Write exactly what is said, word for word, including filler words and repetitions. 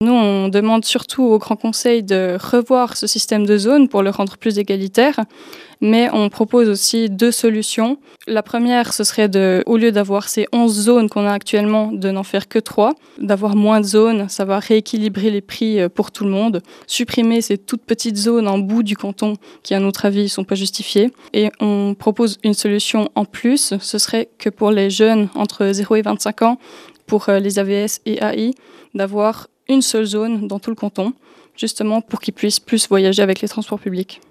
Nous, on demande surtout au Grand Conseil de revoir ce système de zones pour le rendre plus égalitaire, mais on propose aussi deux solutions. La première, ce serait de, au lieu d'avoir ces onze zones qu'on a actuellement, de n'en faire que trois, d'avoir moins de zones, ça va rééquilibrer les prix pour tout le monde, supprimer ces toutes petites zones en bout du canton qui, à notre avis, ne sont pas justifiées. Et on propose une solution en plus, ce serait que pour les jeunes entre zéro et vingt-cinq ans, pour les A V S et A I, d'avoir une seule zone dans tout le canton, justement pour qu'ils puissent plus voyager avec les transports publics.